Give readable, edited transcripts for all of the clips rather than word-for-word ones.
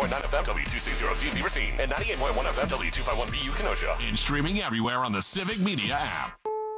FM W260CV Racine and 98.1 FM W251BU Kenosha. And streaming everywhere on the Civic Media app.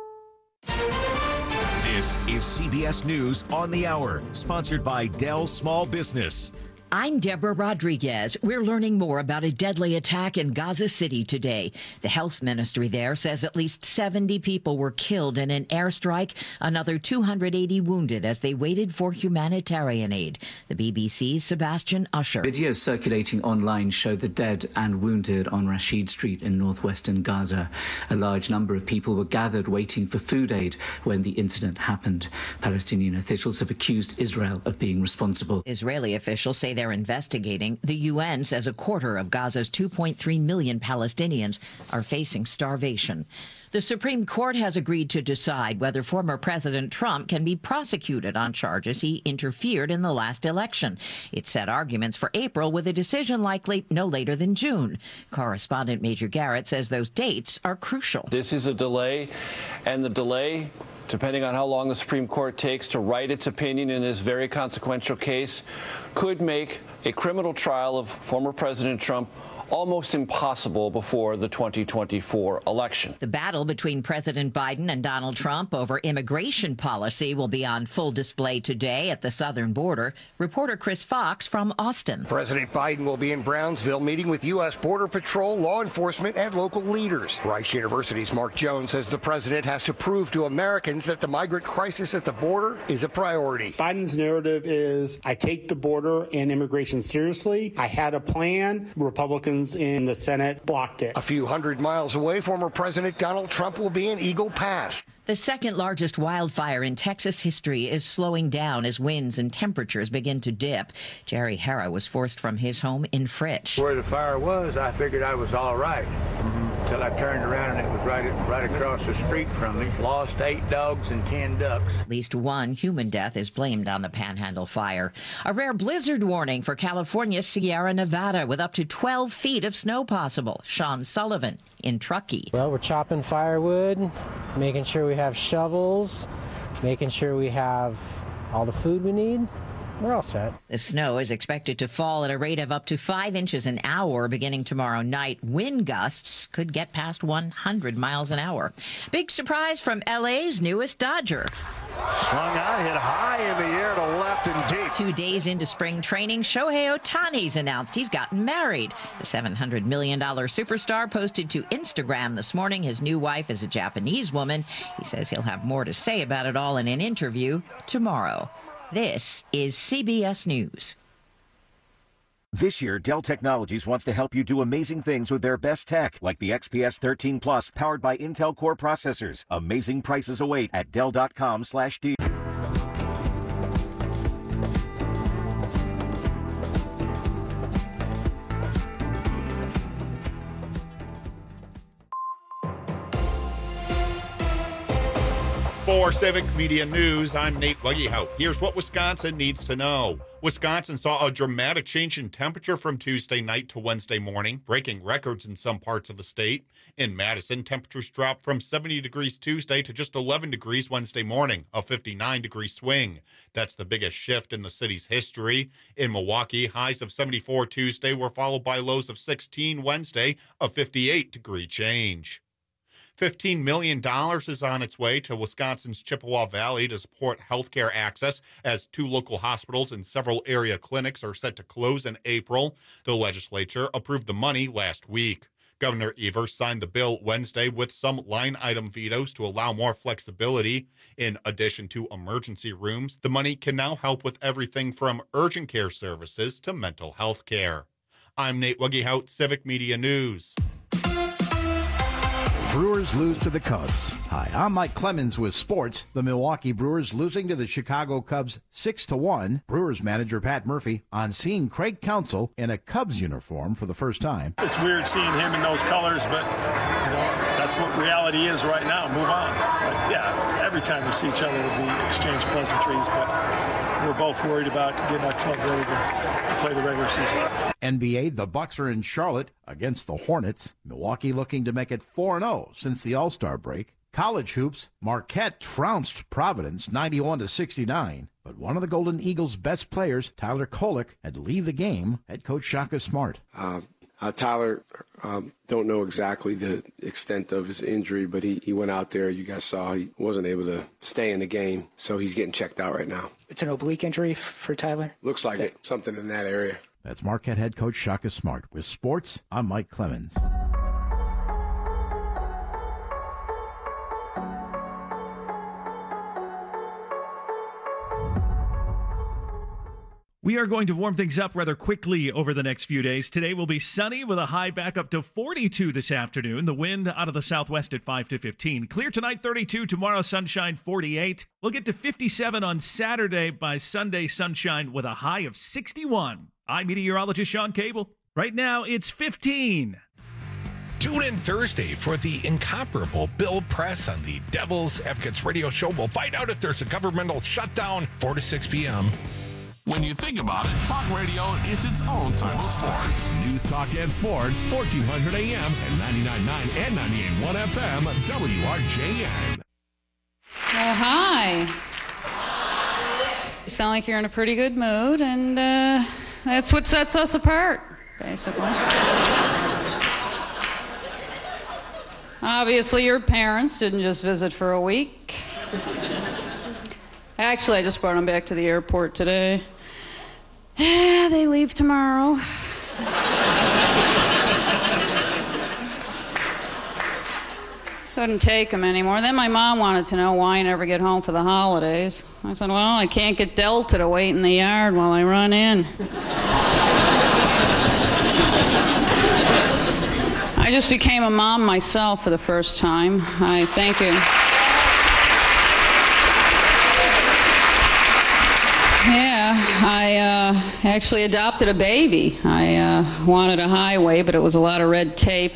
This is CBS News on the Hour, sponsored by Dell Small Business. I'm Deborah Rodriguez. We're learning more about a deadly attack in Gaza City today. The health ministry there says at least 70 people were killed in an airstrike, another 280 wounded as they waited for humanitarian aid. The BBC's Sebastian Usher. Videos circulating online show the dead and wounded on Rashid Street in northwestern Gaza. A large number of people were gathered waiting for food aid when the incident happened. Palestinian officials have accused Israel of being responsible. Israeli officials say they're investigating. The UN says a quarter of Gaza's 2.3 million Palestinians are facing starvation. The Supreme Court has agreed to decide whether former President Trump can be prosecuted on charges he interfered in the last election. It set arguments for April with a decision likely no later than June. Correspondent Major Garrett says those dates are crucial. This is a delay, and the delay, depending on how long the Supreme Court takes to write its opinion in this very consequential case, could make a criminal trial of former President Trump almost impossible before the 2024 election. The battle between President Biden and Donald Trump over immigration policy will be on full display today at the southern border. Reporter Chris Fox from Austin. President Biden will be in Brownsville meeting with U.S. Border Patrol, law enforcement, and local leaders. Rice University's Mark Jones says the president has to prove to Americans that the migrant crisis at the border is a priority. Biden's narrative is, I take the border and immigration seriously. I had a plan. Republicans in the Senate blocked it. A few hundred miles away, former President Donald Trump will be in Eagle Pass. The second largest wildfire in Texas history is slowing down as winds and temperatures begin to dip. Jerry Hara was forced from his home in Fritch. Where the fire was, I figured I was all right. Until I turned around and it was right across the street from me. Lost 8 dogs and 10 ducks. At least one human death is blamed on the Panhandle fire. A rare blizzard warning for California's Sierra Nevada with up to 12 feet of snow possible. Sean Sullivan in Truckee. Well, we're chopping firewood, making sure we have shovels, making sure we have all the food we need. We're all set. The snow is expected to fall at a rate of up to 5 inches an hour beginning tomorrow night. Wind gusts could get past 100 miles an hour. Big surprise from LA's newest Dodger. Swung out, hit high in the air to left and deep. 2 days into spring training, Shohei Ohtani's announced he's gotten married. The $700 million superstar posted to Instagram this morning. His new wife is a Japanese woman. He says he'll have more to say about it all in an interview tomorrow. This is CBS News. This year, Dell Technologies wants to help you do amazing things with their best tech, like the XPS 13 Plus, powered by Intel Core processors. Amazing prices await at Dell.com/D. For Civic Media News, I'm Nate Wuggehout. Here's what Wisconsin needs to know. Wisconsin saw a dramatic change in temperature from Tuesday night to Wednesday morning, breaking records in some parts of the state. In Madison, temperatures dropped from 70 degrees Tuesday to just 11 degrees Wednesday morning, a 59-degree swing. That's the biggest shift in the city's history. In Milwaukee, highs of 74 Tuesday were followed by lows of 16 Wednesday, a 58-degree change. $15 million is on its way to Wisconsin's Chippewa Valley to support healthcare access as 2 local hospitals and several area clinics are set to close in April. The legislature approved the money last week. Governor Evers signed the bill Wednesday with some line item vetoes to allow more flexibility. In addition to emergency rooms, the money can now help with everything from urgent care services to mental health care. I'm Nate Wuggehout, Civic Media News. Brewers lose to the Cubs. Hi, I'm Mike Clemens with sports. The Milwaukee Brewers losing to the Chicago Cubs 6-1. Brewers manager Pat Murphy on seeing Craig Counsell in a Cubs uniform for the first time. It's weird seeing him in those colors, but that's what reality is right now. Move on. But yeah, every time we see each other, we exchange pleasantries, but we're both worried about getting our club ready to play the regular season. NBA, the Bucks are in Charlotte against the Hornets. Milwaukee looking to make it 4-0 since the All-Star break. College hoops, Marquette trounced Providence 91-69. But one of the Golden Eagles' best players, Tyler Kolek, had to leave the game. Head coach Shaka Smart. Tyler, don't know exactly the extent of his injury, but he went out there. You guys saw he wasn't able to stay in the game, so he's getting checked out right now. It's an oblique injury for Tyler? Looks like it. Something in that area. That's Marquette head coach Shaka Smart. With sports, I'm Mike Clemens. We are going to warm things up rather quickly over the next few days. Today will be sunny with a high back up to 42 this afternoon. The wind out of the southwest at 5 to 15. Clear tonight, 32. Tomorrow, sunshine, 48. We'll get to 57 on Saturday. By Sunday, sunshine with a high of 61. I'm meteorologist Sean Cable. Right now, it's 15. Tune in Thursday for the incomparable Bill Press on the Devil's Advocates radio show. We'll find out if there's a governmental shutdown, 4 to 6 p.m. When you think about it, talk radio is its own type of sports. News, talk, and sports, 1400 AM and 99.9 and 98.1 FM, WRJN. Well, hi. You sound like you're in a pretty good mood, and that's what sets us apart, basically. Obviously, your parents didn't just visit for a week. Actually, I just brought them back to the airport today. Yeah, they leave tomorrow. Couldn't take them anymore. Then my mom wanted to know why I never get home for the holidays. I said, well, I can't get Delta to wait in the yard while I run in. I just became a mom myself for the first time. I thank you. Yeah, I actually adopted a baby. I wanted a highway, but it was a lot of red tape.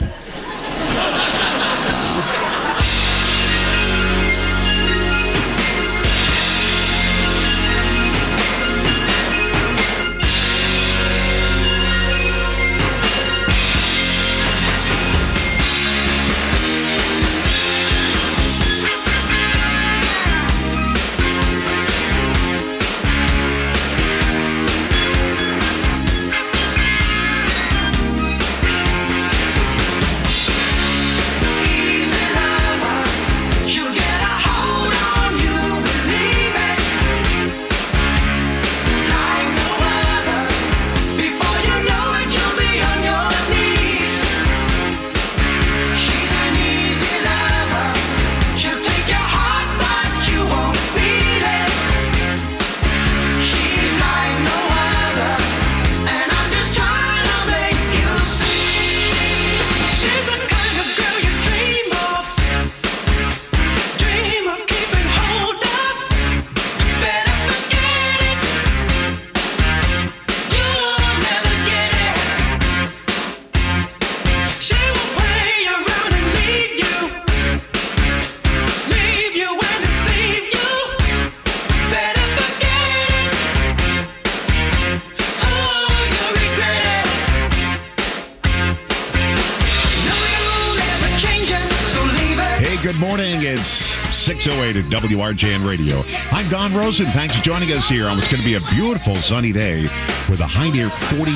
Good morning. It's 6:08 at WRJN Radio. I'm Don Rosen. Thanks for joining us here on what's going to be a beautiful sunny day with a high near 45.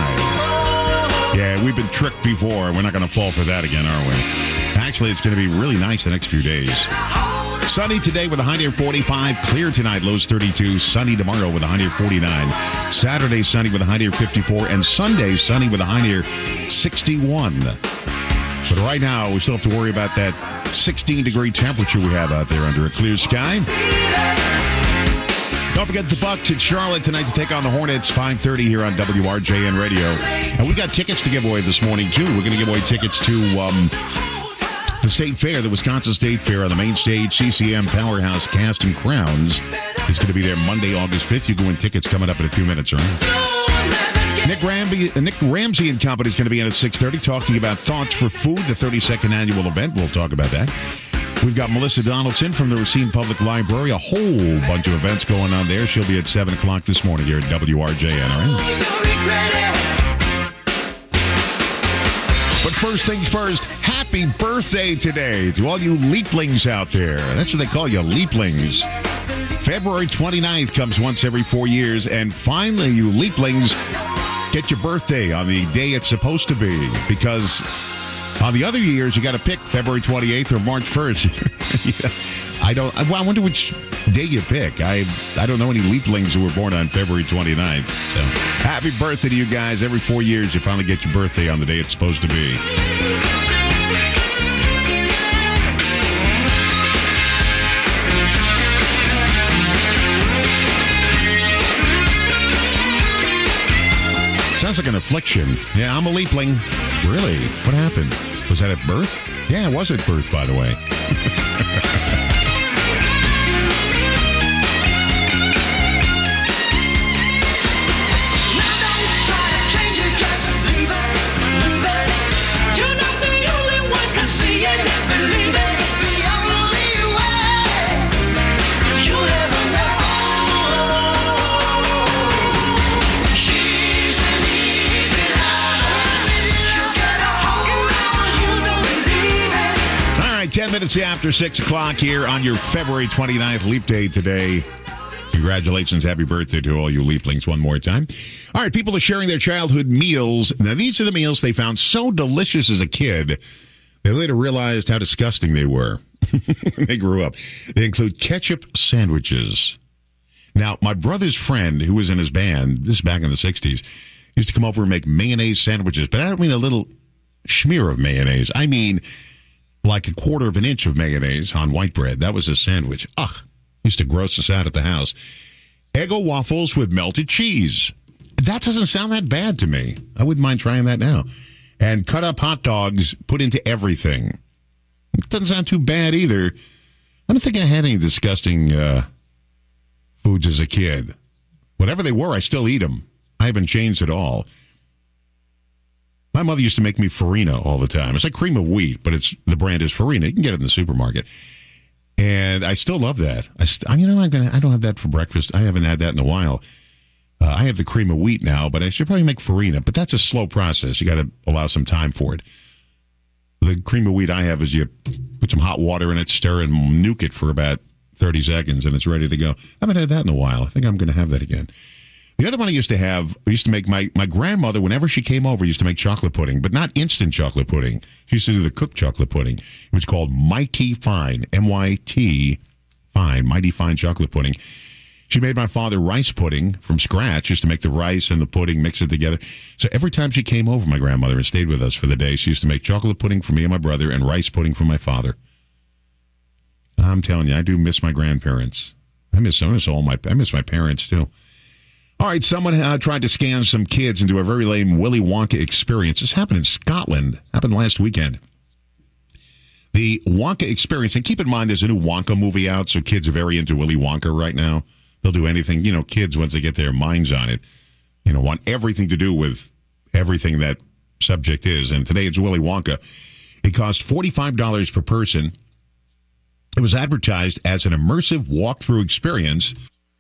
Yeah, we've been tricked before. We're not going to fall for that again, are we? Actually, it's going to be really nice the next few days. Sunny today with a high near 45. Clear tonight, lows 32. Sunny tomorrow with a high near 49. Saturday, sunny with a high near 54. And Sunday, sunny with a high near 61. But right now, we still have to worry about that 16-degree temperature we have out there under a clear sky. Don't forget the Bucks at Charlotte tonight to take on the Hornets, 5:30 here on WRJN Radio. And we got tickets to give away this morning, too. We're going to give away tickets to the State Fair, the Wisconsin State Fair on the main stage. CCM Powerhouse Cast and Crowns is going to be there Monday, August 5th. You can win tickets coming up in a few minutes, all right? Nick Ramsey and Company is going to be in at 6:30 talking about Thoughts for Food, the 32nd annual event. We'll talk about that. We've got Melissa Donaldson from the Racine Public Library. A whole bunch of events going on there. She'll be at 7 o'clock this morning here at WRJN. All right? But first things first, happy happy birthday today to all you leaplings out there. That's what they call you, leaplings. February 29th comes once every 4 years, and finally, you leaplings get your birthday on the day it's supposed to be, because on the other years, you got to pick February 28th or March 1st. I wonder which day you pick. I don't know any leaplings who were born on February 29th. So, happy birthday to you guys. Every 4 years, you finally get your birthday on the day it's supposed to be. Sounds like an affliction. Yeah, I'm a leapling. Really? What happened? Was that at birth? Yeah, it was at birth, by the way. All right, 10 minutes after 6 o'clock here on your February 29th Leap Day today. Congratulations. Happy birthday to all you leaplings one more time. All right, people are sharing their childhood meals. Now, these are the meals they found so delicious as a kid, they later realized how disgusting they were when they grew up. They include ketchup sandwiches. Now, my brother's friend, who was in his band, this is back in the 60s, used to come over and make mayonnaise sandwiches. But I don't mean a little smear of mayonnaise. I mean like a quarter of an inch of mayonnaise on white bread. That was a sandwich. Ugh. Used to gross us out at the house. Eggo waffles with melted cheese. That doesn't sound that bad to me. I wouldn't mind trying that now. And cut up hot dogs put into everything. It doesn't sound too bad either. I don't think I had any disgusting foods as a kid. Whatever they were, I still eat them. I haven't changed at all. My mother used to make me farina all the time. It's like cream of wheat, but the brand is farina. You can get it in the supermarket. And I still love that. I don't have that for breakfast. I haven't had that in a while. I have the cream of wheat now, but I should probably make farina. But that's a slow process. You got to allow some time for it. The cream of wheat I have is you put some hot water in it, stir and nuke it for about 30 seconds, and it's ready to go. I haven't had that in a while. I think I'm going to have that again. The other one I used to make my grandmother, whenever she came over, used to make chocolate pudding, but not instant chocolate pudding. She used to do the cooked chocolate pudding. It was called Mighty Fine, M-Y-T, Fine, Mighty Fine chocolate pudding. She made my father rice pudding from scratch, used to make the rice and the pudding, mix it together. So every time she came over, my grandmother, and stayed with us for the day, she used to make chocolate pudding for me and my brother and rice pudding for my father. I'm telling you, I do miss my grandparents. I miss my parents, too. All right, someone tried to scam some kids into a very lame Willy Wonka experience. This happened in Scotland. Happened last weekend. The Wonka experience, and keep in mind there's a new Wonka movie out, so kids are very into Willy Wonka right now. They'll do anything. You know, kids, once they get their minds on it, want everything to do with everything that subject is. And today it's Willy Wonka. It cost $45 per person. It was advertised as an immersive walkthrough experience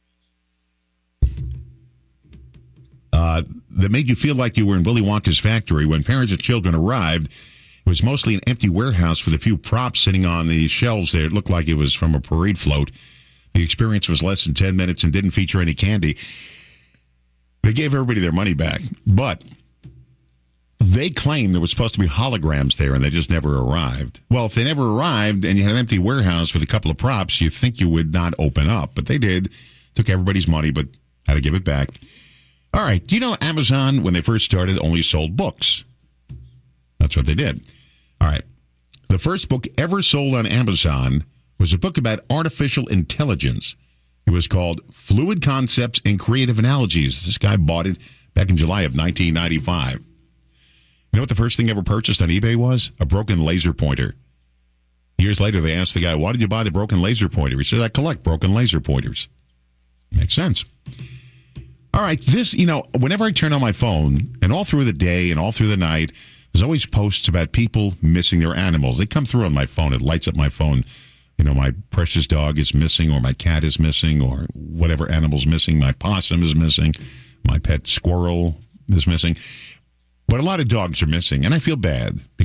that made you feel like you were in Willy Wonka's factory. When parents and children arrived, it was mostly an empty warehouse with a few props sitting on the shelves there. It looked like it was from a parade float. The experience was less than 10 minutes and didn't feature any candy. They gave everybody their money back, but they claimed there was supposed to be holograms there, and they just never arrived. Well, if they never arrived and you had an empty warehouse with a couple of props, you'd think you would not open up. But they did. Took everybody's money, but had to give it back. All right. Do you know Amazon, when they first started, only sold books? That's what they did. All right. The first book ever sold on Amazon was a book about artificial intelligence. It was called Fluid Concepts and Creative Analogies. This guy bought it back in July of 1995. You know what the first thing ever purchased on eBay was? A broken laser pointer. Years later, they asked the guy, why did you buy the broken laser pointer? He said, I collect broken laser pointers. Makes sense. All right, whenever I turn on my phone, and all through the day and all through the night, there's always posts about people missing their animals. They come through on my phone. It lights up my phone. My precious dog is missing, or my cat is missing, or whatever animal's missing. My possum is missing. My pet squirrel is missing. But a lot of dogs are missing, and I feel bad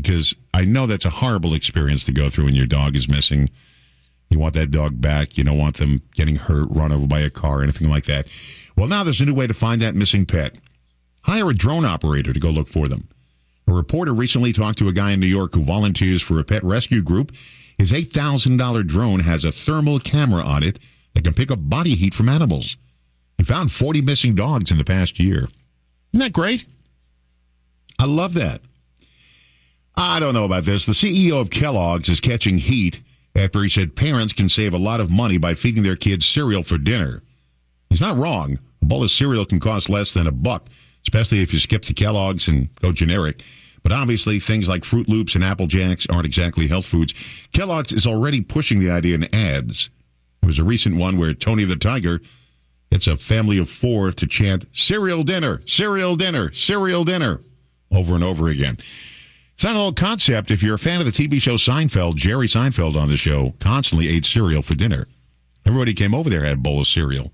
because I know that's a horrible experience to go through when your dog is missing. You want that dog back. You don't want them getting hurt, run over by a car, anything like that. Well, now there's a new way to find that missing pet. Hire a drone operator to go look for them. A reporter recently talked to a guy in New York who volunteers for a pet rescue group. His $8,000 drone has a thermal camera on it that can pick up body heat from animals. He found 40 missing dogs in the past year. Isn't that great? I love that. I don't know about this. The CEO of Kellogg's is catching heat after he said parents can save a lot of money by feeding their kids cereal for dinner. He's not wrong. A bowl of cereal can cost less than $1, especially if you skip the Kellogg's and go generic. But obviously, things like Fruit Loops and Apple Jacks aren't exactly health foods. Kellogg's is already pushing the idea in ads. There was a recent one where Tony the Tiger gets a family of 4 to chant, cereal dinner, cereal dinner, cereal dinner, over and over again. It's not an old concept. If you're a fan of the TV show Seinfeld, Jerry Seinfeld on the show constantly ate cereal for dinner. Everybody came over there had a bowl of cereal.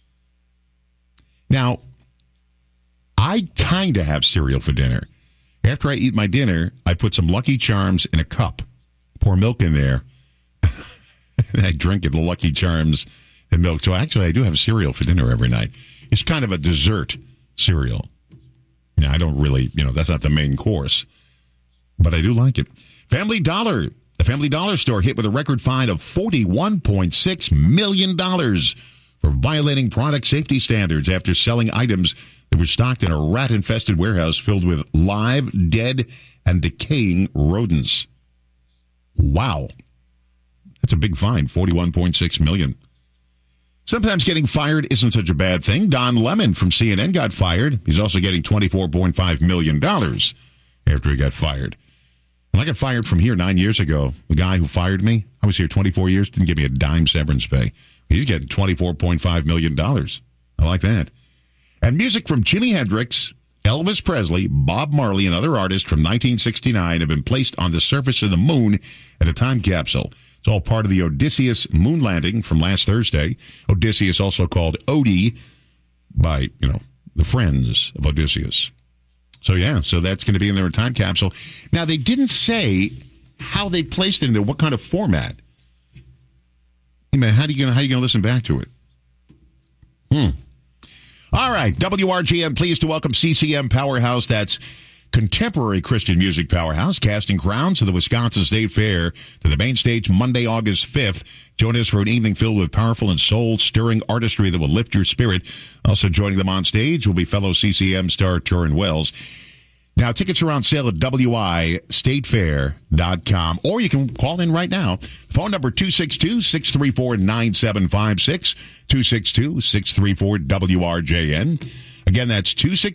Now, I kind of have cereal for dinner. After I eat my dinner, I put some Lucky Charms in a cup, pour milk in there, and I drink it, the Lucky Charms and milk. So actually, I do have cereal for dinner every night. It's kind of a dessert cereal. Now, I don't really, that's not the main course, but I do like it. Family Dollar. The Family Dollar store hit with a record fine of $41.6 million for violating product safety standards after selling items that were stocked in a rat-infested warehouse filled with live, dead, and decaying rodents. Wow. That's a big fine, $41.6 million. Sometimes getting fired isn't such a bad thing. Don Lemon from CNN got fired. He's also getting $24.5 million after he got fired. When I got fired from here 9 years ago, the guy who fired me, I was here 24 years, didn't give me a dime severance pay. He's getting $24.5 million. I like that. And music from Jimi Hendrix, Elvis Presley, Bob Marley, and other artists from 1969 have been placed on the surface of the moon in a time capsule. It's all part of the Odysseus moon landing from last Thursday. Odysseus, also called Odie by, the friends of Odysseus. So that's going to be in their time capsule. Now, they didn't say how they placed it in there, what kind of format. How are you going to listen back to it? All right, WRGN pleased to welcome CCM Powerhouse. That's contemporary Christian music powerhouse, casting crowns to the Wisconsin State Fair to the main stage Monday, August 5th. Join us for an evening filled with powerful and soul-stirring artistry that will lift your spirit. Also joining them on stage will be fellow CCM star Turin Wells. Now, tickets are on sale at wistatefair.com, or you can call in right now. Phone number 262-634-9756, 262-634-WRJN. Again, that's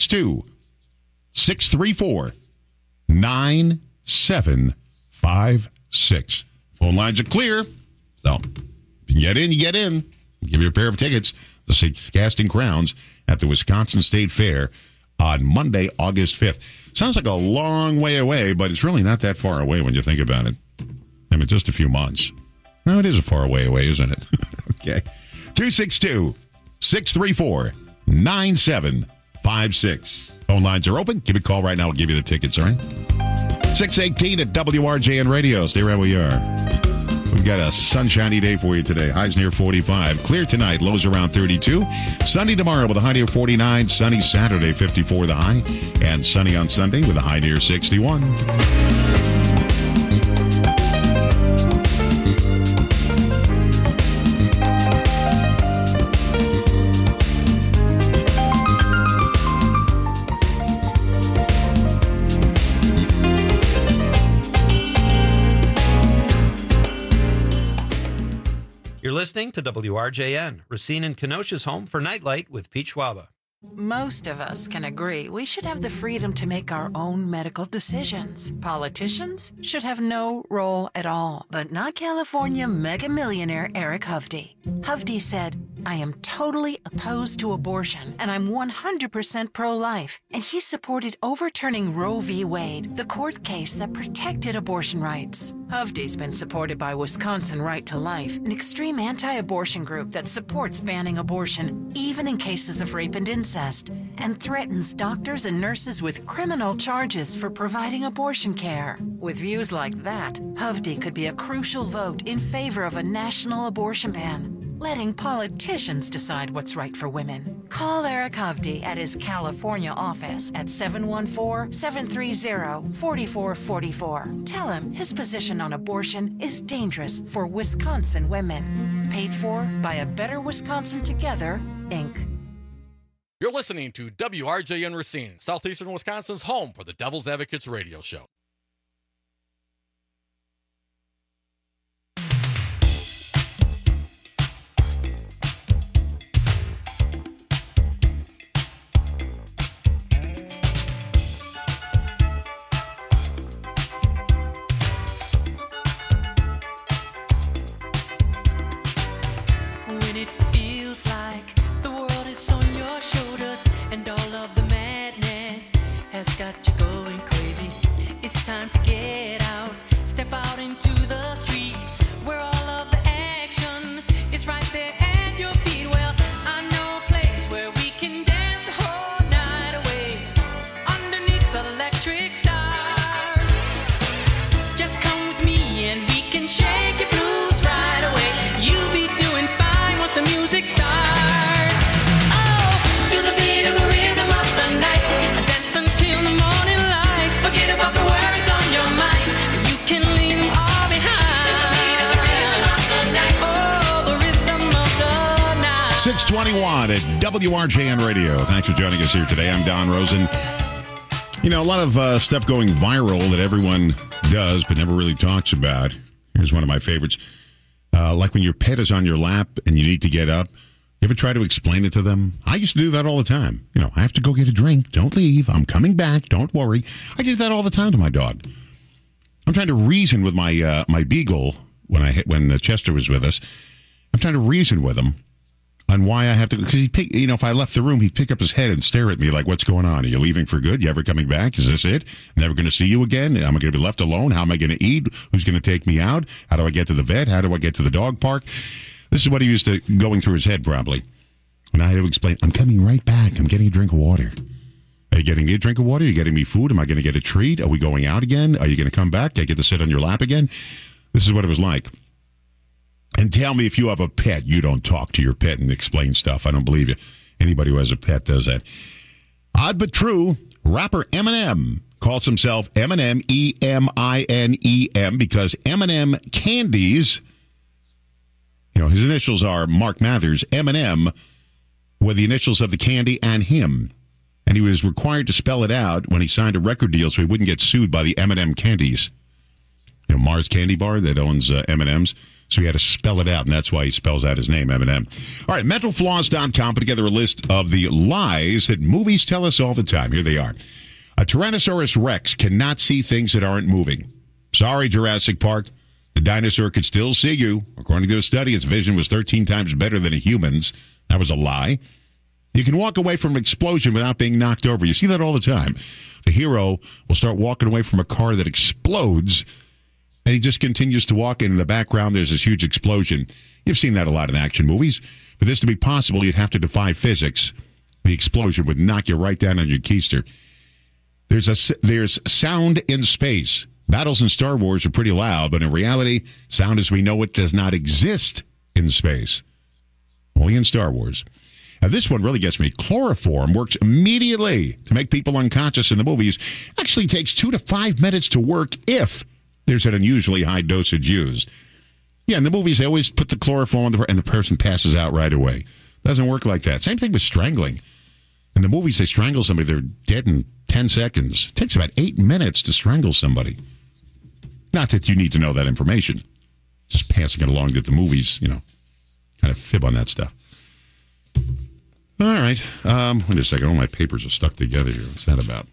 262-634-9756. Phone lines are clear, so if you get in, you get in. We'll give you a pair of tickets. The Casting Crowns at the Wisconsin State Fair on Monday, August 5th. Sounds like a long way away, but it's really not that far away when you think about it. Just a few months. No, it is a far way away, isn't it? Okay. 262-634-9756. Phone lines are open. Give a call right now. We'll give you the tickets, all right? 618 at WRJN Radio. Stay right where you are. We've got a sunshiny day for you today. Highs near 45. Clear tonight. Lows around 32. Sunny tomorrow with a high near 49. Sunny Saturday, 54 the high. And sunny on Sunday with a high near 61. Listening to WRJN, Racine and Kenosha's home for Nightlight with Pete Schwaba. Most of us can agree we should have the freedom to make our own medical decisions. Politicians should have no role at all, but not California mega millionaire Eric Hovde. Hovde said, "I am totally opposed to abortion, and I'm 100% pro-life." And he supported overturning Roe v. Wade, the court case that protected abortion rights. Hovde's been supported by Wisconsin Right to Life, an extreme anti-abortion group that supports banning abortion, even in cases of rape and incest. and threatens doctors and nurses with criminal charges for providing abortion care. With views like that, Hovde could be a crucial vote in favor of a national abortion ban, letting politicians decide what's right for women. Call Eric Hovde at his California office at 714-730-4444. Tell him his position on abortion is dangerous for Wisconsin women. Paid for by A Better Wisconsin Together, Inc. You're listening to WRJN Racine, Southeastern Wisconsin's home for the Devil's Advocates radio show. When it feels like the world is on your shoulders and all of the madness has got you going crazy, it's time to get out, step out into the street where all of the action is right there at your feet. Well, I know a place where we can dance the whole night away underneath the electric stars. Just come with me and we can shake your blues right away. You'll be doing fine once the music starts. Oh, feel the beat of the rhythm of the night. Dance until the morning light. Forget about the words on your mind. You can leave them all behind. Feel the beat of the rhythm of the night. Oh, the rhythm of the night. 621 at WRJN Radio. Thanks for joining us here today. I'm Don Rosen. You know, a lot of stuff going viral that everyone does but never really talks about. Here's one of my favorites. Like when your pet is on your lap and you need to get up. You ever try to explain it to them? I used to do that all the time. You know, I have to go get a drink. Don't leave. I'm coming back. Don't worry. I did that all the time to my dog. I'm trying to reason with my my beagle when Chester was with us. I'm trying to reason with him on why I have to, because if I left the room, he'd pick up his head and stare at me like, what's going on? Are you leaving for good? You ever coming back? Is this it? Never going to see you again? Am I going to be left alone? How am I going to eat? Who's going to take me out? How do I get to the vet? How do I get to the dog park? This is what he used to going through his head probably. And I had to explain, I'm coming right back. I'm getting a drink of water. Are you getting me a drink of water? Are you getting me food? Am I going to get a treat? Are we going out again? Are you going to come back? I get to sit on your lap again? This is what it was like. And tell me if you have a pet, you don't talk to your pet and explain stuff. I don't believe you. Anybody who has a pet does that. Odd but true, rapper Eminem calls himself Eminem, E-M-I-N-E-M, because M&M candies, his initials are Mark Mathers, Eminem, were the initials of the candy and him. And he was required to spell it out when he signed a record deal so he wouldn't get sued by the M&M candies. Mars Candy Bar that owns M&M's. So he had to spell it out, and that's why he spells out his name, Eminem. All right, mentalfloss.com put together a list of the lies that movies tell us all the time. Here they are. A Tyrannosaurus Rex cannot see things that aren't moving. Sorry, Jurassic Park. The dinosaur could still see you. According to a study, its vision was 13 times better than a human's. That was a lie. You can walk away from an explosion without being knocked over. You see that all the time. The hero will start walking away from a car that explodes, and he just continues to walk, and in the background, there's this huge explosion. You've seen that a lot in action movies. For this to be possible, you'd have to defy physics. The explosion would knock you right down on your keister. There's sound in space. Battles in Star Wars are pretty loud, but in reality, sound as we know it does not exist in space. Only in Star Wars. Now, this one really gets me. Chloroform works immediately to make people unconscious in the movies. Actually takes 2 to 5 minutes to work if there's an unusually high dosage used. Yeah, in the movies, they always put the chloroform on and the person passes out right away. Doesn't work like that. Same thing with strangling. In the movies, they strangle somebody, they're dead in 10 seconds. It takes about 8 minutes to strangle somebody. Not that you need to know that information. Just passing it along that the movies, kind of fib on that stuff. All right. Wait a second. All my papers are stuck together here. What's that about?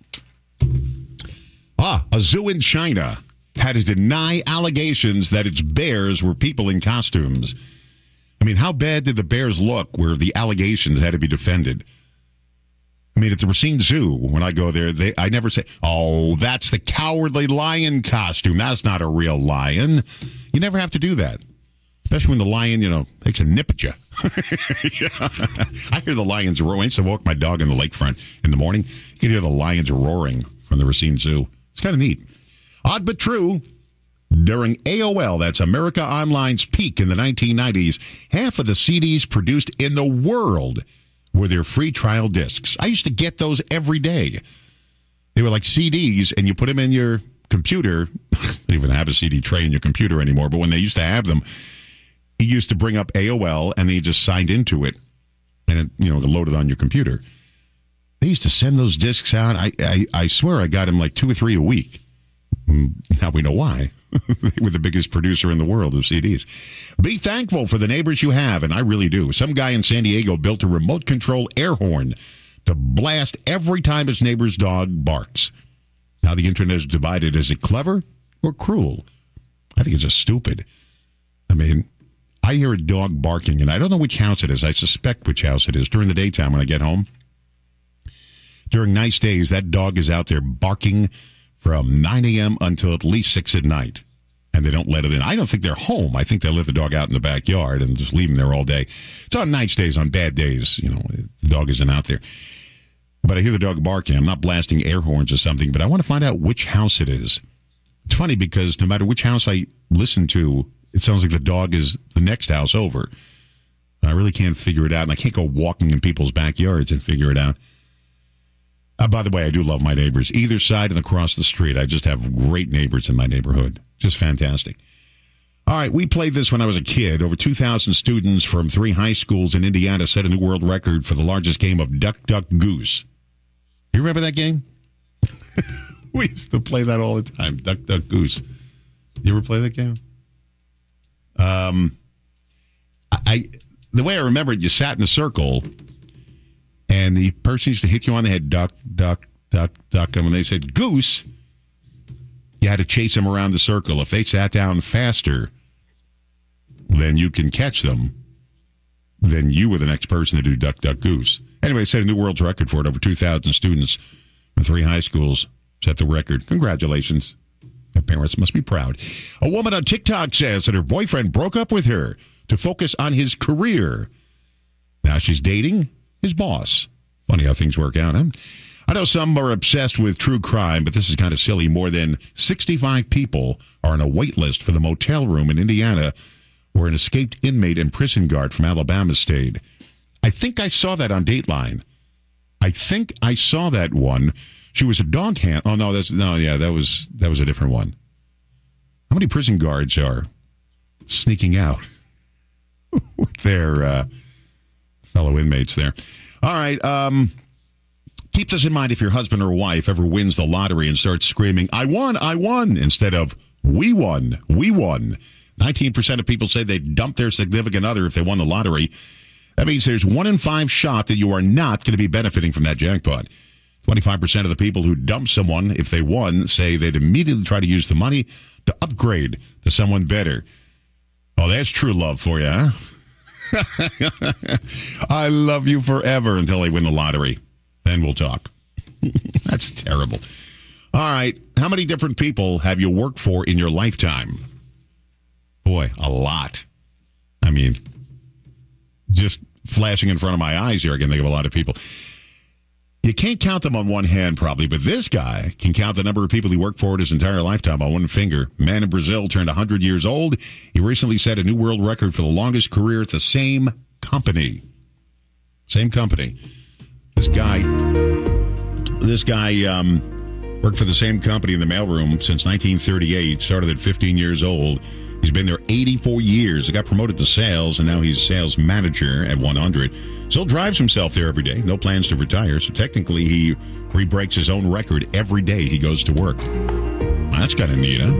A zoo in China had to deny allegations that its bears were people in costumes. I mean, how bad did the bears look where the allegations had to be defended? I mean, at the Racine Zoo, when I go there, I never say, oh, that's the cowardly lion costume. That's not a real lion. You never have to do that. Especially when the lion, takes a nip at you. Yeah. I hear the lions roaring. I used to walk my dog in the lakefront in the morning. You can hear the lions roaring from the Racine Zoo. It's kind of neat. Odd but true. During AOL, that's America Online's peak in the 1990s, half of the CDs produced in the world were their free trial discs. I used to get those every day. They were like CDs, and you put them in your computer. They don't even have a CD tray in your computer anymore, but when they used to have them, you used to bring up AOL, and then you just signed into it, and it, loaded on your computer. They used to send those discs out. I swear I got them like 2 or 3 a week. Now we know why. They were the biggest producer in the world of CDs. Be thankful for the neighbors you have, and I really do. Some guy in San Diego built a remote control air horn to blast every time his neighbor's dog barks. Now the internet is divided. Is it clever or cruel? I think it's just stupid. I mean, I hear a dog barking, and I don't know which house it is. I suspect which house it is during the daytime when I get home. During nice days, that dog is out there barking from 9 a.m. until at least 6 at night, and they don't let it in. I don't think they're home. I think they let the dog out in the backyard and just leave him there all day. It's on nice days, on bad days, the dog isn't out there. But I hear the dog barking. I'm not blasting air horns or something, but I want to find out which house it is. It's funny because no matter which house I listen to, it sounds like the dog is the next house over. I really can't figure it out, and I can't go walking in people's backyards and figure it out. By the way, I do love my neighbors. Either side and across the street. I just have great neighbors in my neighborhood. Just fantastic. All right, we played this when I was a kid. Over 2,000 students from 3 high schools in Indiana set a new world record for the largest game of Duck, Duck, Goose. You remember that game? We used to play that all the time, Duck, Duck, Goose. You ever play that game? The way I remember it, you sat in a circle, and the person used to hit you on the head, duck, duck, duck, duck. And when they said goose, you had to chase them around the circle. If they sat down faster than you can catch them, then you were the next person to do duck, duck, goose. Anyway, set a new world record for it. Over 2,000 students from 3 high schools set the record. Congratulations. Their parents must be proud. A woman on TikTok says that her boyfriend broke up with her to focus on his career. Now she's dating his boss. Funny how things work out, huh? I know some are obsessed with true crime, but this is kind of silly. More than 65 people are on a wait list for the motel room in Indiana where an escaped inmate and prison guard from Alabama stayed. I think I saw that on Dateline. I think I saw that one. She was a dog hand. Oh, no, that was a different one. How many prison guards are sneaking out with their fellow inmates there? All right. Keep this in mind if your husband or wife ever wins the lottery and starts screaming, I won, instead of we won. 19% of people say they'd dump their significant other if they won the lottery. That means there's 1 in 5 shot that you are not going to be benefiting from that jackpot. 25% of the people who dump someone if they won say they'd immediately try to use the money to upgrade to someone better. Oh, that's true love for you, huh? I love you forever until I win the lottery. Then we'll talk. That's terrible. All right. How many different people have you worked for in your lifetime? Boy, a lot. I mean, just flashing in front of my eyes here, I can think of a lot of people. You can't count them on one hand, probably, but this guy can count the number of people he worked for his entire lifetime on one finger. Man in Brazil turned 100 years old. He recently set a new world record for the longest career at the same company. Same company. This guy worked for the same company in the mailroom since 1938. Started at 15 years old. He's been there 84 years. He got promoted to sales, and now he's sales manager at 100. Still drives himself there every day. No plans to retire, so technically he re-breaks his own record every day he goes to work. Well, that's kind of neat, huh?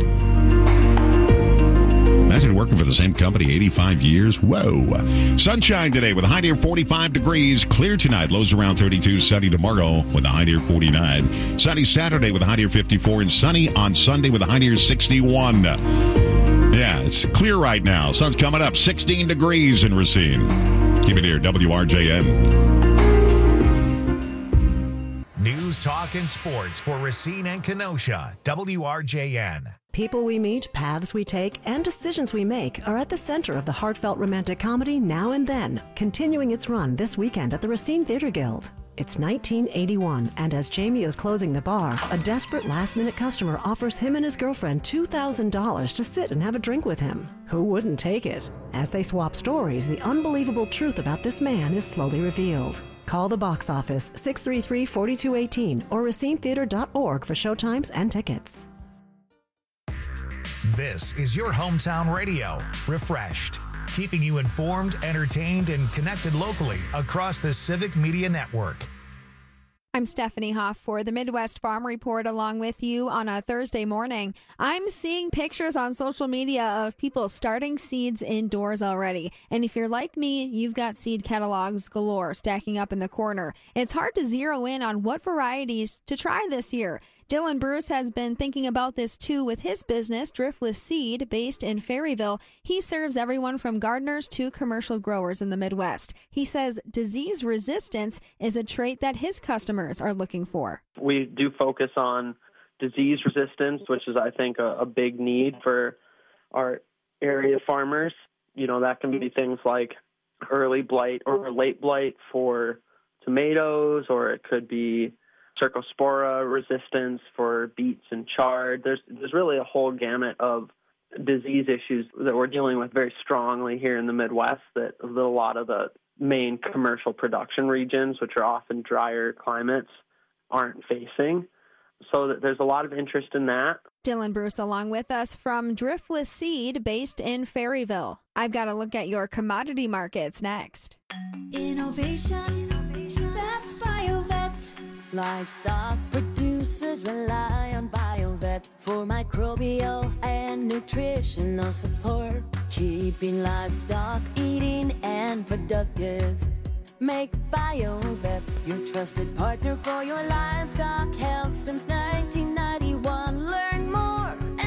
Imagine working for the same company 85 years. Whoa. Sunshine today with a high near 45 degrees. Clear tonight. Lows around 32. Sunny tomorrow with a high near 49. Sunny Saturday with a high near 54. And sunny on Sunday with a high near 61. Yeah, it's clear right now. Sun's coming up. 16 degrees in Racine. Keep it here. WRJN. News, talk, and sports for Racine and Kenosha. WRJN. People we meet, paths we take, and decisions we make are at the center of the heartfelt romantic comedy Now and Then, continuing its run this weekend at the Racine Theater Guild. It's 1981, and as Jamie is closing the bar, a desperate last-minute customer offers him and his girlfriend $2,000 to sit and have a drink with him. Who wouldn't take it? As they swap stories, the unbelievable truth about this man is slowly revealed. Call the box office 633-4218 or racinetheater.org for showtimes and tickets. This is your hometown radio, Refreshed, keeping you informed, entertained, and connected locally across the Civic Media Network. I'm Stephanie Hoff for the Midwest Farm Report along with you on a Thursday morning. I'm seeing pictures on social media of people starting seeds indoors already. And if you're like me, you've got seed catalogs galore stacking up in the corner. It's hard to zero in on what varieties to try this year. Dylan Bruce has been thinking about this too with his business, Driftless Seed, based in Ferryville. He serves everyone from gardeners to commercial growers in the Midwest. He says disease resistance is a trait that his customers are looking for. We do focus on disease resistance, which is, I think, a big need for our area farmers. You know, that can be things like early blight or late blight for tomatoes, or it could be Cercospora resistance for beets and chard. There's really a whole gamut of disease issues that we're dealing with very strongly here in the Midwest that a lot of the main commercial production regions, which are often drier climates, aren't facing. So there's a lot of interest in that. Dylan Bruce along with us from Driftless Seed based in Ferryville. I've got to look at your commodity markets next. Innovation, that's BioVet. Livestock producers rely on BioVet for microbial and nutritional support, keeping livestock eating and productive. Make BioVet your trusted partner for your livestock health since 1991. Learn more at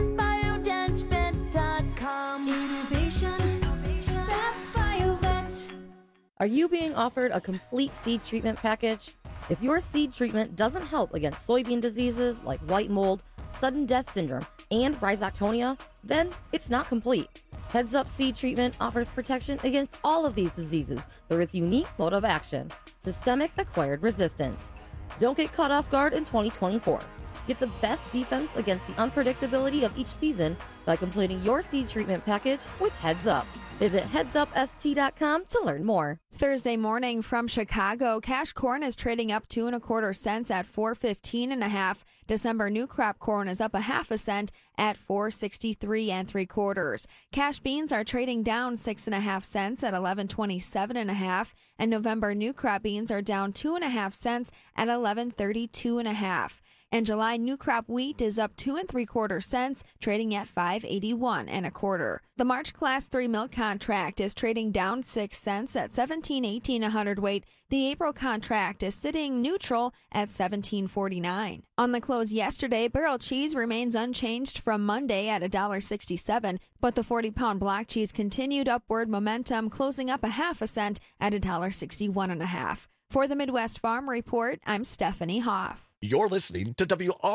bio-vet.com. Innovation, that's BioVet. Are you being offered a complete seed treatment package? If your seed treatment doesn't help against soybean diseases like white mold, sudden death syndrome, and rhizoctonia, then it's not complete. Heads Up Seed Treatment offers protection against all of these diseases through its unique mode of action, systemic acquired resistance. Don't get caught off guard in 2024. Get the best defense against the unpredictability of each season by completing your seed treatment package with Heads Up. Visit headsupst.com to learn more. Thursday morning from Chicago, cash corn is trading up 2 1/4 cents at $4.15 1/2. December new crop corn is up 1/2 cent at $4.63 3/4. Cash beans are trading down 6 1/2 cents at $11.27 1/2, and November new crop beans are down 2 1/2 cents at $11.32 1/2. And July new crop wheat is up 2 3/4 cents, trading at $5.81 1/4. The March Class 3 milk contract is trading down 6 cents at $17.18 a hundredweight. The April contract is sitting neutral at $17.49. On the close yesterday, barrel cheese remains unchanged from Monday at $1.67, but the 40-pound block cheese continued upward momentum, closing up 1/2 cent at $1.61 1/2. For the Midwest Farm Report, I'm Stephanie Hoff. You're listening to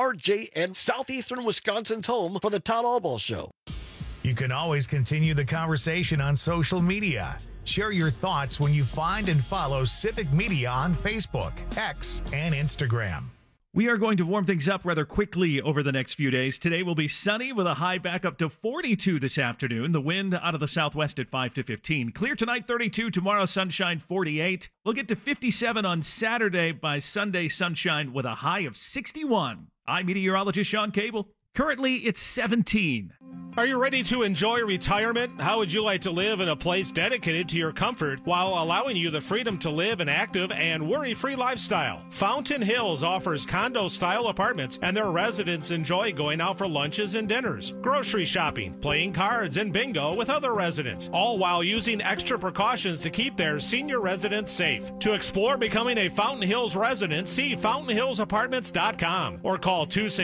WRJN, Southeastern Wisconsin's home for the Todd Albaugh Show. You can always continue the conversation on social media. Share your thoughts when you find and follow Civic Media on Facebook, X, and Instagram. We are going to warm things up rather quickly over the next few days. Today will be sunny with a high back up to 42 this afternoon. The wind out of the southwest at 5 to 15. Clear tonight, 32. Tomorrow, sunshine, 48. We'll get to 57 on Saturday. By Sunday, sunshine with a high of 61. I'm meteorologist Sean Cable. Currently, it's 17. Are you ready to enjoy retirement? How would you like to live in a place dedicated to your comfort while allowing you the freedom to live an active and worry-free lifestyle? Fountain Hills offers condo-style apartments, and their residents enjoy going out for lunches and dinners, grocery shopping, playing cards, and bingo with other residents, all while using extra precautions to keep their senior residents safe. To explore becoming a Fountain Hills resident, see fountainhillsapartments.com or call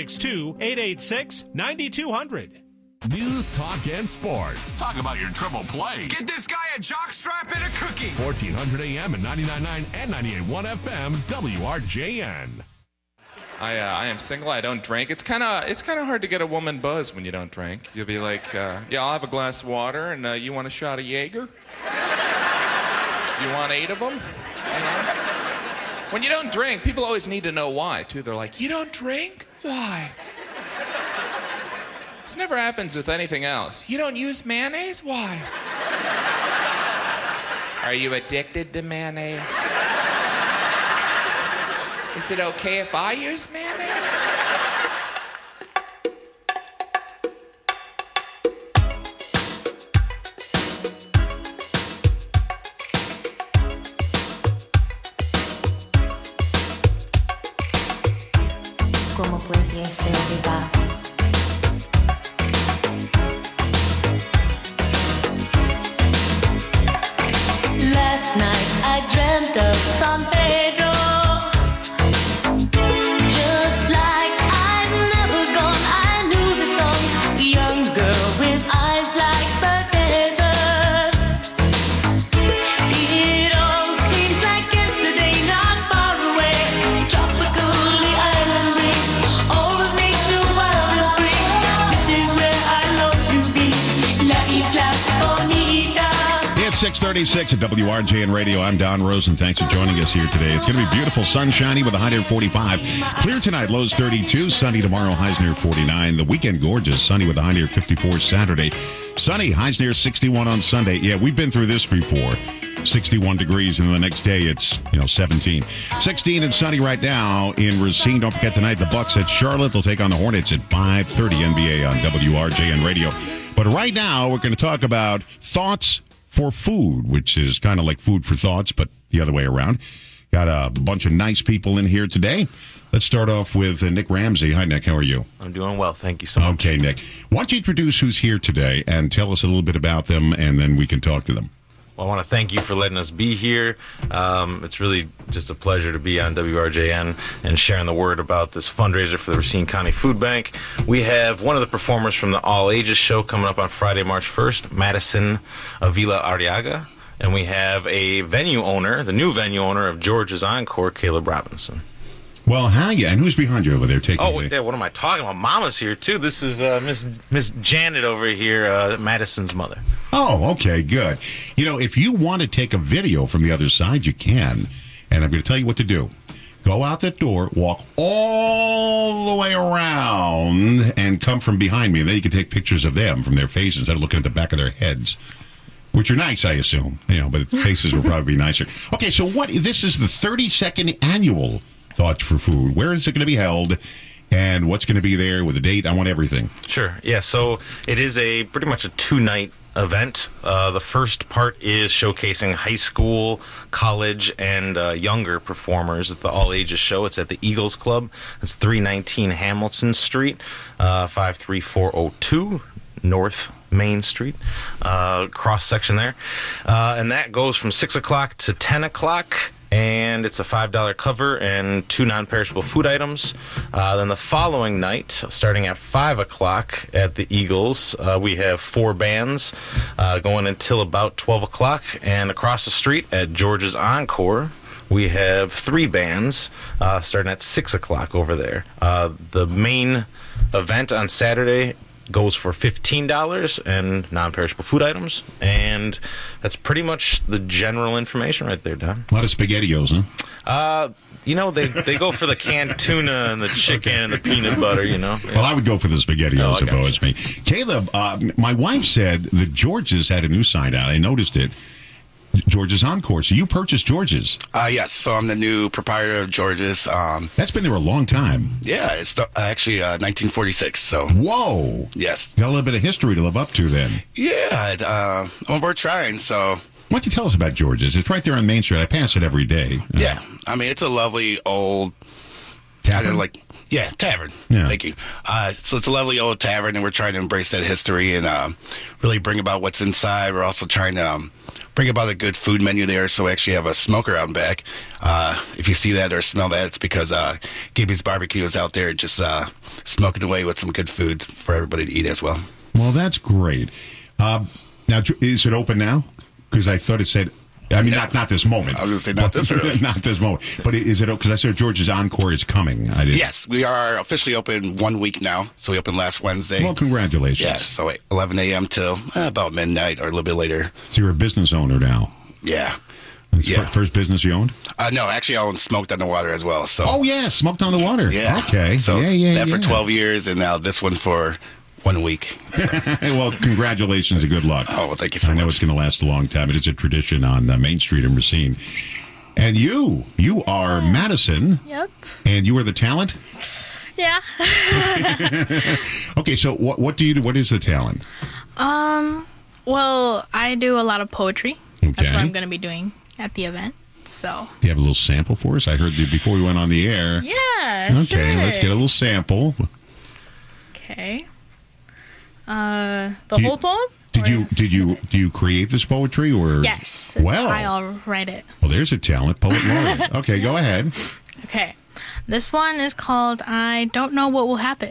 262-886-9200. News, talk, and sports. Talk about your triple play. Get this guy a jockstrap and a cookie. 1400 AM and 99.9 and 98.1 FM, WRJN. I am single. I don't drink. It's kind of hard to get a woman buzzed when you don't drink. You'll be like, yeah, I'll have a glass of water, and you want a shot of Jaeger? You want 8 of them? You know? When you don't drink, people always need to know why, too. They're like, you don't drink? Why? This never happens with anything else. You don't use mayonnaise? Why? Are you addicted to mayonnaise? Is it okay if I use mayonnaise? ¿Cómo pudiese olvidar? Last night I dreamt of San Pedro. Just like I'd never gone, I knew the song. A young girl with eyes like the desert. It all seems like yesterday, not far away. Tropically island breeze, all of nature wild and free. This is where I long to be, La Isla Bonita. It's 6:36 at WRJN Radio. I'm Don Rosen. Thanks for joining us here today. It's going to be beautiful, sunshiny with a high near 45. Clear tonight, lows 32. Sunny tomorrow, highs near 49. The weekend gorgeous, sunny with a high near 54 Saturday. Sunny, highs near 61 on Sunday. Yeah, we've been through this before. 61 degrees, and the next day it's 17. 16 and sunny right now in Racine. Don't forget tonight the Bucks at Charlotte. They'll take on the Hornets at 5:30 NBA on WRJN Radio. But right now we're going to talk about thoughts for food, which is kind of like food for thoughts, but the other way around. Got a bunch of nice people in here today. Let's start off with Nick Ramsey. Hi, Nick. How are you? I'm doing well. Thank you so much. Okay, Nick. Why don't you introduce who's here today and tell us a little bit about them, and then we can talk to them. Well, I want to thank you for letting us be here. It's really just a pleasure to be on WRJN and sharing the word about this fundraiser for the Racine County Food Bank. We have one of the performers from the All Ages show coming up on Friday, March 1st, Madison Avila Arriaga. And we have a venue owner, the new venue owner of George's Encore, Caleb Robinson. Well, how you? And who's behind you over there taking wait, what am I talking about? Mama's here, too. This is Miss Janet over here, Madison's mother. Oh, okay, good. If you want to take a video from the other side, you can. And I'm going to tell you what to do. Go out that door, walk all the way around, and come from behind me. And then you can take pictures of them from their faces instead of looking at the back of their heads. Which are nice, I assume. But faces will probably be nicer. Okay, so this is the 32nd annual Thoughts for Food. Where is it going to be held? And what's going to be there with a date? I want everything. Sure. Yeah, so it is pretty much a 2-night event. The first part is showcasing high school, college, and younger performers. It's the All Ages show. It's at the Eagles Club. It's 319 Hamilton Street, 53402 North Main Street, cross section there. And that goes from 6 o'clock to 10 o'clock. And it's a $5 cover and 2 non-perishable food items. Then the following night, starting at 5 o'clock at the Eagles, we have 4 bands going until about 12 o'clock. And across the street at George's Encore, we have 3 bands starting at 6 o'clock over there. The main event on Saturday goes for $15 and non-perishable food items, and that's pretty much the general information right there, Don. A lot of SpaghettiOs, huh? They go for the canned tuna and the chicken and the peanut butter, Yeah. Well, I would go for the SpaghettiOs if it was me. Caleb, my wife said that George's had a new sign out. I noticed it. George's Encore. So you purchased George's? Yes. So I'm the new proprietor of George's. That's been there a long time. Yeah, it's actually 1946. So whoa. Yes. Got a little bit of history to live up to then. Yeah. We're trying. So. Why don't you tell us about George's? It's right there on Main Street. I pass it every day. Yeah. I mean, it's a lovely old tavern. Tavern. Yeah. Thank you. So it's a lovely old tavern, and we're trying to embrace that history and really bring about what's inside. We're also trying to bring about a good food menu there, so we actually have a smoker out back. If you see that or smell that, it's because Gibby's Barbecue is out there just smoking away with some good food for everybody to eat as well. Well, that's great. Now, is it open now? Because I thought it said I mean, not this moment. I was going to say not this early. Not this moment. But is it, because I saw George's Encore is coming. Yes, we are officially open 1 week now. So we opened last Wednesday. Well, congratulations. Yes, so 11 a.m. till about midnight or a little bit later. So you're a business owner now. Yeah. First business you owned? No, actually I own Smoked on the Water as well. So. Oh, yeah, Smoked on the Water. Yeah. Okay. So that for yeah. 12 years and now this one for 1 week. So. Well, congratulations and good luck. Oh, well, thank you so much. I know it's going to last a long time. It is a tradition on Main Street in Racine. And you are Madison. Yep. And you are the talent? Yeah. Okay, so what do you do? What is the talent? Well, I do a lot of poetry. Okay. That's what I'm going to be doing at the event. So. Do you have a little sample for us? I heard you before we went on the air. Yeah, Okay, sure. let's get a little sample. Okay. Whole poem? Do you create this poetry or? Yes. Well, I'll write it. Well, there's a talent, poet laureate. Okay, go ahead. Okay. This one is called I Don't Know What Will Happen.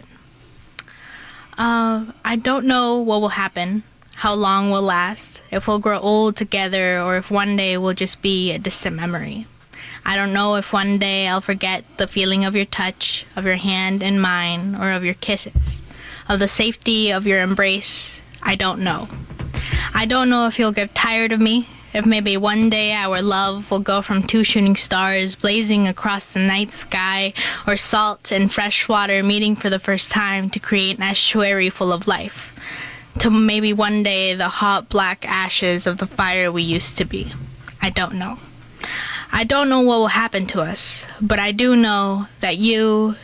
I don't know what will happen, how long will last, if we'll grow old together, or if one day will just be a distant memory. I don't know if one day I'll forget the feeling of your touch, of your hand in mine, or of your kisses, of the safety of your embrace. I don't know. I don't know if you'll get tired of me, if maybe one day our love will go from 2 shooting stars blazing across the night sky, or salt and fresh water meeting for the first time to create an estuary full of life, to maybe one day the hot black ashes of the fire we used to be. I don't know. I don't know what will happen to us, but I do know that you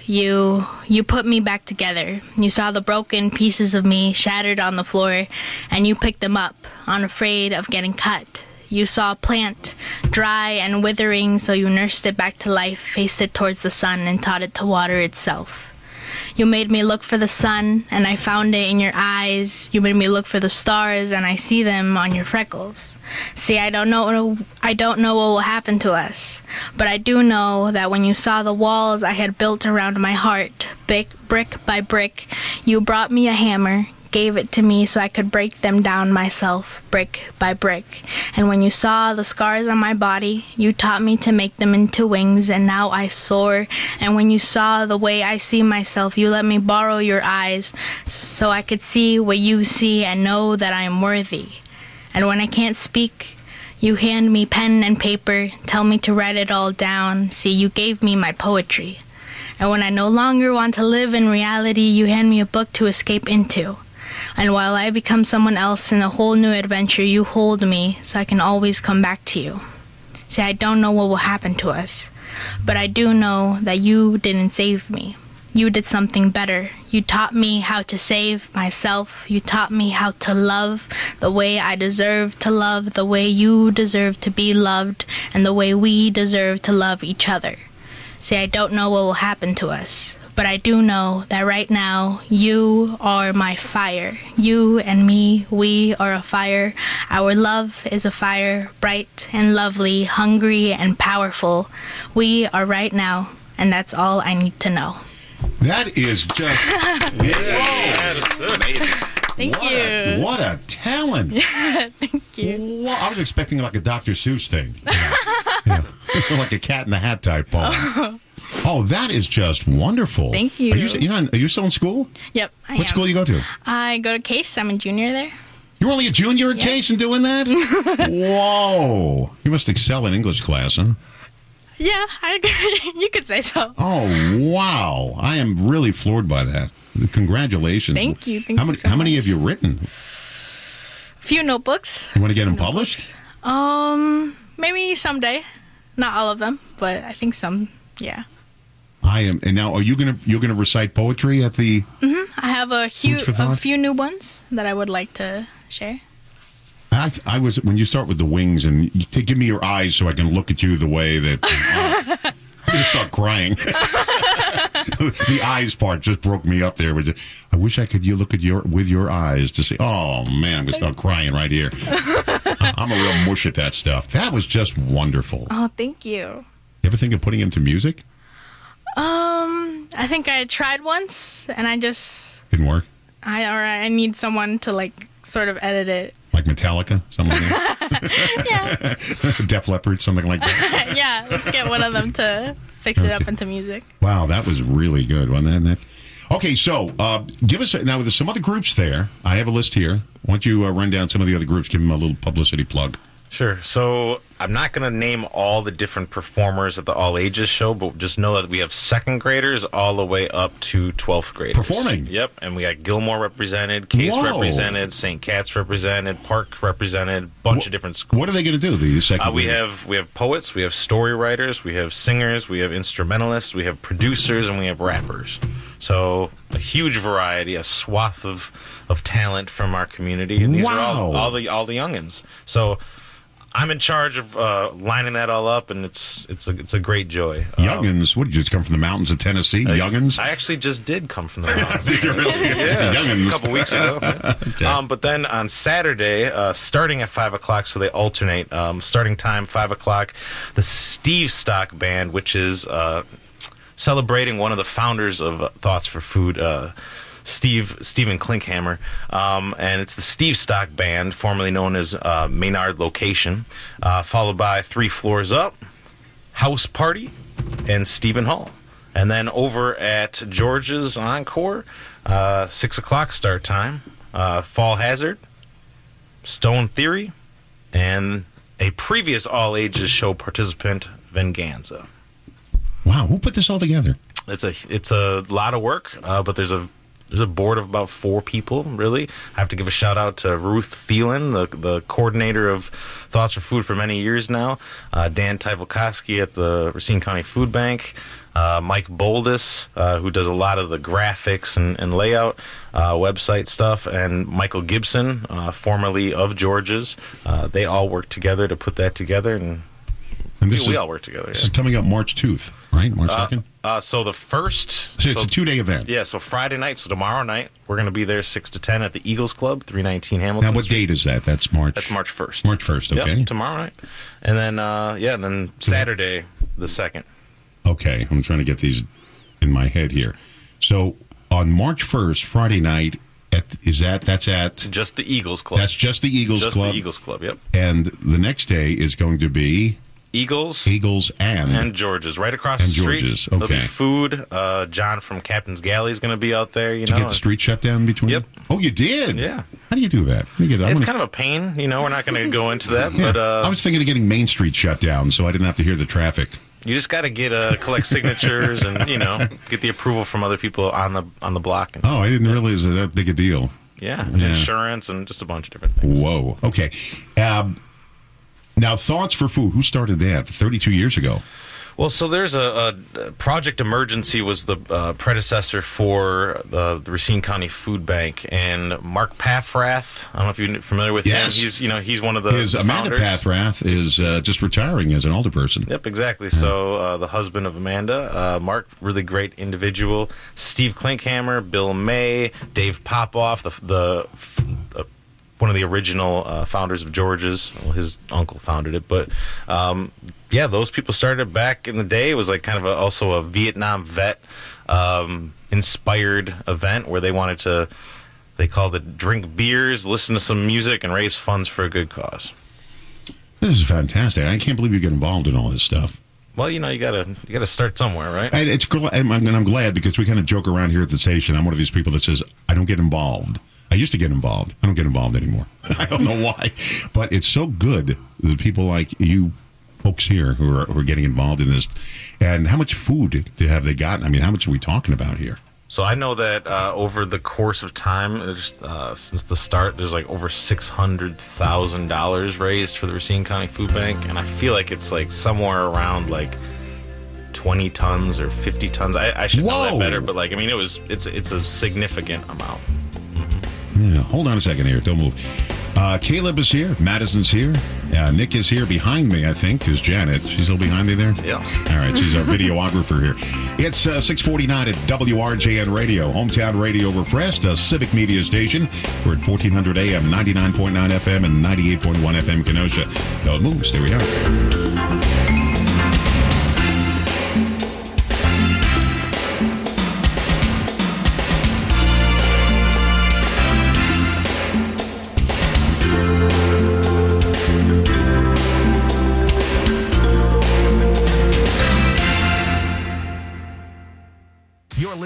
put me back together. You saw the broken pieces of me shattered on the floor, and you picked them up, unafraid of getting cut. You saw a plant, dry and withering, so you nursed it back to life, faced it towards the sun, and taught it to water itself. You made me look for the sun, and I found it in your eyes. You made me look for the stars, and I see them on your freckles. See, I don't know what will happen to us, but I do know that when you saw the walls I had built around my heart, brick by brick, you brought me a hammer, gave it to me so I could break them down myself, brick by brick. And when you saw the scars on my body, you taught me to make them into wings, and now I soar. And when you saw the way I see myself, you let me borrow your eyes so I could see what you see and know that I am worthy. And when I can't speak, you hand me pen and paper, tell me to write it all down. See, you gave me my poetry. And when I no longer want to live in reality, you hand me a book to escape into. And while I become someone else in a whole new adventure, you hold me so I can always come back to you. See, I don't know what will happen to us, but I do know that you didn't save me. You did something better. You taught me how to save myself. You taught me how to love the way I deserve to love, the way you deserve to be loved, and the way we deserve to love each other. See, I don't know what will happen to us, but I do know that right now, you are my fire. You and me, we are a fire. Our love is a fire, bright and lovely, hungry and powerful. We are right now, and that's all I need to know. That is just... Amazing. Thank you. What a talent. Thank you. Well, I was expecting like a Dr. Seuss thing. Like a Cat in the Hat type poem. Oh, that is just wonderful. Thank you. Are you still in school? Yep, I am. What school do you go to? I go to Case. I'm a junior there. You're only a junior at Case and doing that? Whoa. You must excel in English class, huh? Yeah, you could say so. Oh, wow. I am really floored by that. Congratulations. Thank you. How many have you written? A few notebooks. You want to get them published? Maybe someday. Not all of them, but I think some, yeah. I am. And now, you're gonna recite poetry at the... Mm-hmm. I have a few new ones that I would like to share. I was, when you start with the wings, and give me your eyes so I can look at you the way that... I'm going to start crying. The eyes part just broke me up there. I wish I could look at with your eyes to see. Oh, man, I'm going to start crying right here. I'm a real mush at that stuff. That was just wonderful. Oh, thank you. You ever think of putting him to music? I think I tried once, and I just... Didn't work? I need someone to, sort of edit it Like Metallica, something like that. Def Leppard, something like that. Yeah, let's get one of them to fix it up into music. Wow, that was really good, wasn't that, Nick? Okay, so give us now. There's some other groups there. I have a list here. Why don't you run down some of the other groups? Give them a little publicity plug. Sure. So I'm not going to name all the different performers at the All Ages show, but just know that we have second graders all the way up to 12th graders. Performing? Yep. And we got Gilmore represented, Case Whoa. represented, St. Cat's represented, Park represented, bunch of different schools. What are they going to do, the second we graders? have poets, we have story writers, we have singers, we have instrumentalists, we have producers, and we have rappers. So a huge variety, a swath of talent from our community. And these are all the youngins. So I'm in charge of lining that all up, and it's a great joy. Youngins? What, did you just come from the mountains of Tennessee? Youngins? I actually just did come from the mountains. Did you really? Yeah, Youngins. a couple weeks ago. Okay. But then on Saturday, starting at 5 o'clock, so they alternate. Starting time, 5 o'clock, the Steve Stock Band, which is celebrating one of the founders of Thoughts for Food, Stephen Klinkhammer, and it's the Steve Stock Band, formerly known as Maynard Location, followed by 3 Floors Up, House Party, and Stephen Hall. And then over at George's Encore, 6 o'clock start time, Fall Hazard, Stone Theory, and a previous All Ages show participant, Venganza. Wow, who put this all together? It's a lot of work, but there's a board of about 4 people, really. I have to give a shout-out to Ruth Phelan, the coordinator of Thoughts for Food for many years now, Dan Tyvolkoski at the Racine County Food Bank, Mike Boldus, who does a lot of the graphics and layout, website stuff, and Michael Gibson, formerly of George's. They all work together to put that together, and we all work together. This is coming up March 2th, right? March 2nd? So the first... So it's a 2-day event. Yeah, so Friday night, so tomorrow night, we're going to be there 6 to 10 at the Eagles Club, 319 Hamilton Now, what Street. date is that? That's March 1st. March 1st, okay. Yep, tomorrow night. And then, and then Saturday, the 2nd. Okay, I'm trying to get these in my head here. So on March 1st, Friday night, that's at... Just the Eagles Club. That's just the Eagles Club? Just the Eagles Club, yep. And the next day is going to be... Eagles and George's, right across and the street. George's, There'll okay. be food. John from Captain's Galley is going to be out there. Did you get the street shut down between? Yep. Oh, you did? Yeah. How do you do that? It's kind of a pain, we're not going to go into that. Yeah, But I was thinking of getting Main Street shut down so I didn't have to hear the traffic. You just got to get collect signatures and get the approval from other people on the block. Oh, I didn't realize it was that big a deal. Yeah, insurance and just a bunch of different things. Whoa. Okay. Now, Thoughts for Food. Who started that? 32 years ago. Well, so there's a Project Emergency was the predecessor for the Racine County Food Bank, and Mark Paffrath. I don't know if you're familiar with him. He's one of the Amanda founders. Paffrath is just retiring as an alderperson. Yep, exactly. So the husband of Amanda, Mark, really great individual. Steve Klinkhammer, Bill May, Dave Popoff, the one of the original founders of George's. Well, his uncle founded it, but those people started it back in the day. It was like kind of also a Vietnam vet inspired event where they wanted to, they called it drink beers, listen to some music, and raise funds for a good cause. This is fantastic. I can't believe you get involved in all this stuff. Well, you gotta start somewhere, right? And I'm glad because we kind of joke around here at the station. I'm one of these people that says I don't get involved. I used to get involved. I don't get involved anymore. I don't know why, but it's so good that people like you folks here who are getting involved in this. And how much food have they gotten? I mean, how much are we talking about here? So I know that over the course of time, since the start, there's like over $600,000 raised for the Racine County Food Bank, and I feel like it's like somewhere around like 20 tons or 50 tons. I should know that better, but it's a significant amount. Yeah, hold on a second here. Don't move. Caleb is here. Madison's here. Nick is here behind me, I think, is Janet. She's still behind me there? Yeah. All right, she's our videographer here. It's 649 at WRJN Radio, Hometown Radio Refreshed, a civic media station. We're at 1400 AM, 99.9 FM, and 98.1 FM Kenosha. Don't move. Stay where we are.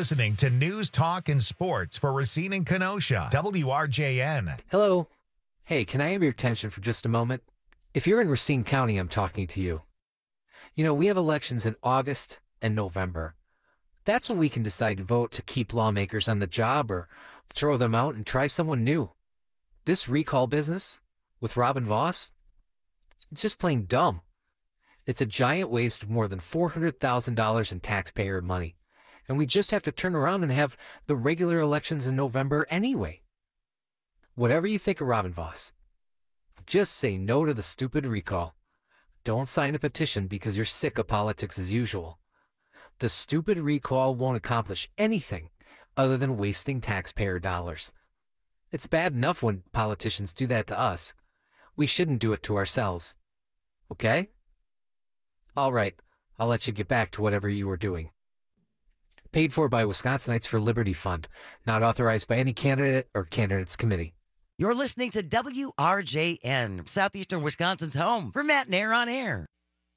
listening to News, Talk, and Sports for Racine and Kenosha, WRJN. Hello. Hey, can I have your attention for just a moment? If you're in Racine County, I'm talking to you. You know, we have elections in August and November. That's when we can decide to vote to keep lawmakers on the job or throw them out and try someone new. This recall business with Robin Vos, it's just plain dumb. It's a giant waste of more than $400,000 in taxpayer money. And we just have to turn around and have the regular elections in November anyway. Whatever you think of Robin Vos, just say no to the stupid recall. Don't sign a petition because you're sick of politics as usual. The stupid recall won't accomplish anything other than wasting taxpayer dollars. It's bad enough when politicians do that to us. We shouldn't do it to ourselves. Okay? All right, I'll let you get back to whatever you were doing. Paid for by Wisconsinites for Liberty Fund. Not authorized by any candidate or candidates committee. You're listening to WRJN, Southeastern Wisconsin's home for Matt Nair on Air.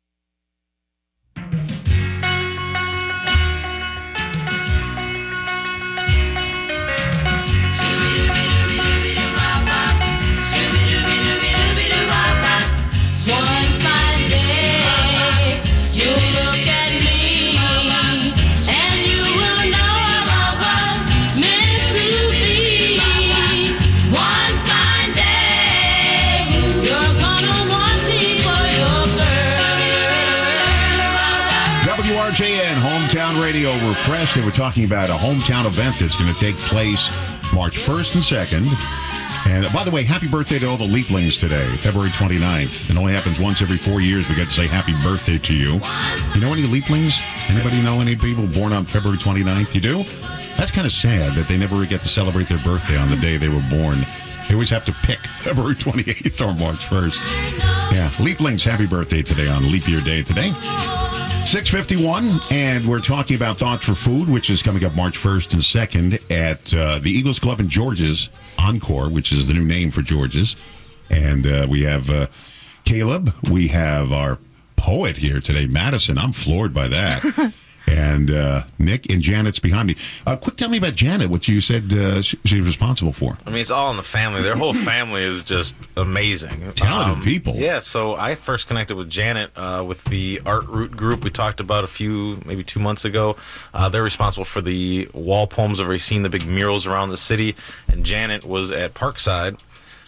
WRJN Hometown Radio Refreshed, and we're talking about a hometown event that's going to take place March 1st and 2nd. And by the way, happy birthday to all the Leaplings today, February 29th. It only happens once every 4 years. We get to say happy birthday to you. You know any Leaplings? Anybody know any people born on February 29th? You do? That's kind of sad that they never get to celebrate their birthday on the day they were born. They always have to pick February 28th or March 1st. Yeah, Leaplings, happy birthday today on Leap Year Day today. 6:51, and we're talking about Thoughts for Food, which is coming up March 1st and 2nd at the Eagles Club in George's, Encore, which is the new name for George's. And we have Caleb. We have our poet here today, Madison. I'm floored by that. And Nick and Janet's behind me. Quick, tell me about Janet, what you said she was responsible for. I mean, it's all in the family. Their whole family is just amazing. Talented people. Yeah, so I first connected with Janet with the Art Root group we talked about maybe 2 months ago. They're responsible for the wall poems of Racine, the big murals around the city. And Janet was at Parkside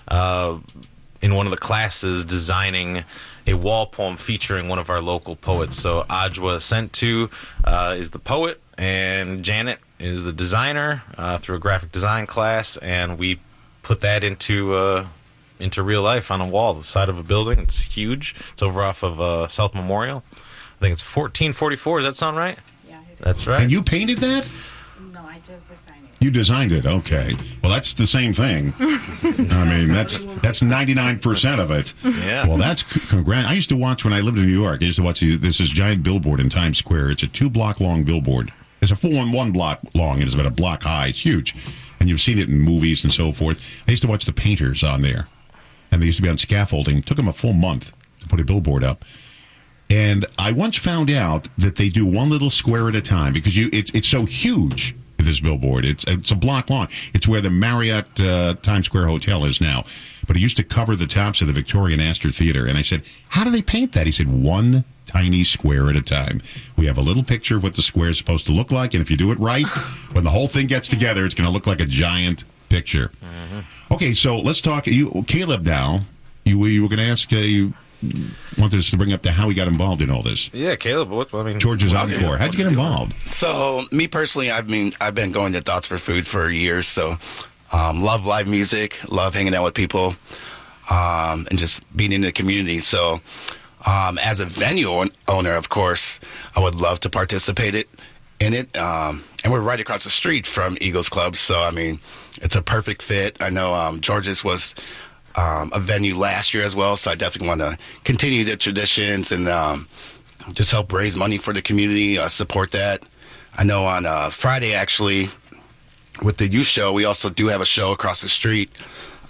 in one of the classes designing a wall poem featuring one of our local poets. So Ajwa Sentu is the poet, and Janet is the designer through a graphic design class, and we put that into real life on a wall, the side of a building. It's huge. It's over off of South Memorial. I think it's 1444. Does that sound right? Yeah. That's right. And you painted that? No, I just designed it. You designed it, okay. Well, that's the same thing. I mean, that's 99% of it. Yeah. Well, that's congrats. I used to watch when I lived in New York. I used to watch this giant billboard in Times Square. It's a 2-block long billboard. It's a 1 block long. It's about a block high. It's huge, and you've seen it in movies and so forth. I used to watch the painters on there, and they used to be on scaffolding. It took them a full month to put a billboard up. And I once found out that they do one little square at a time because it's so huge. This billboard, it's a block long. It's where the Marriott Times Square Hotel is now, but it used to cover the tops of the Victoria and Astor Theater. And I said, "How do they paint that?" He said, "One tiny square at a time. We have a little picture of what the square is supposed to look like, and if you do it right, when the whole thing gets together, it's going to look like a giant picture." Mm-hmm. Okay, so let's talk. Caleb, now you were going to ask you wanted us to bring up how he got involved in all this. Yeah, Caleb. George's Encore. How'd you get involved? So, me personally, I've been going to Thoughts for Food for years. So, love live music, love hanging out with people, and just being in the community. So, as a venue owner, of course, I would love to participate in it. And we're right across the street from Eagles Club. So, I mean, it's a perfect fit. I know George's was a venue last year as well, so I definitely want to continue the traditions and just help raise money for the community, support that. I know on Friday, actually, with the youth show, we also do have a show across the street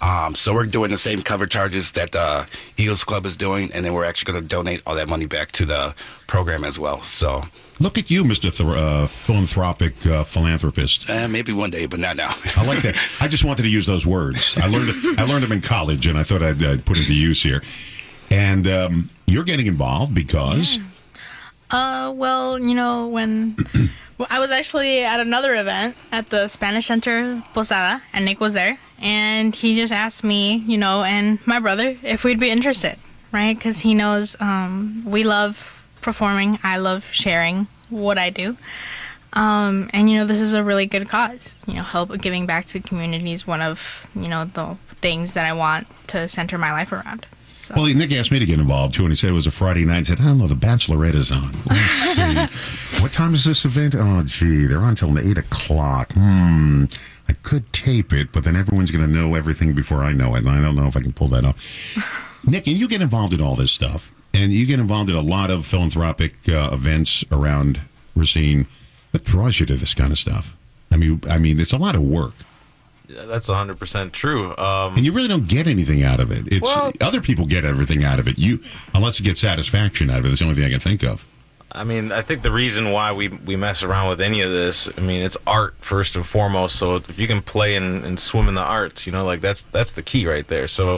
So we're doing the same cover charges that the Eagles Club is doing, and then we're actually going to donate all that money back to the program as well. So look at you, Mr. Philanthropic philanthropist. Maybe one day, but not now. I like that. I just wanted to use those words. I learned them in college, and I thought I'd put it to use here. And you're getting involved because? Well, when I was actually at another event at the Spanish Center Posada, and Nick was there, and he just asked me, and my brother, if we'd be interested, right? Because he knows we love performing. I love sharing what I do. And, this is a really good cause. Help giving back to the community is one of, the things that I want to center my life around. So. Well, Nick asked me to get involved, too, and he said it was a Friday night. I said, I don't know, The Bachelorette is on. Let's see. What time is this event? Oh, gee, they're on until 8 o'clock. I could tape it, but then everyone's going to know everything before I know it, and I don't know if I can pull that off. Nick, and you get involved in all this stuff, and you get involved in a lot of philanthropic events around Racine. What draws you to this kind of stuff? I mean, it's a lot of work. Yeah, that's 100% true. And you really don't get anything out of it. Other people get everything out of it. Unless you get satisfaction out of it, that's the only thing I can think of. I mean, I think the reason why we mess around with any of this, it's art first and foremost. So if you can play and swim in the arts, that's the key right there. So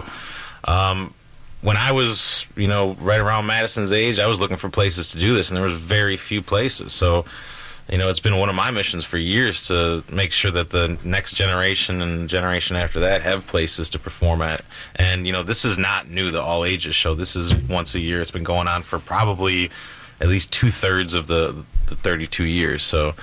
when I was, right around Madison's age, I was looking for places to do this, and there was very few places. So it's been one of my missions for years to make sure that the next generation and generation after that have places to perform at. And, this is not new, the All Ages show. This is once a year. It's been going on for probably at least 2/3 of the 32 years. So,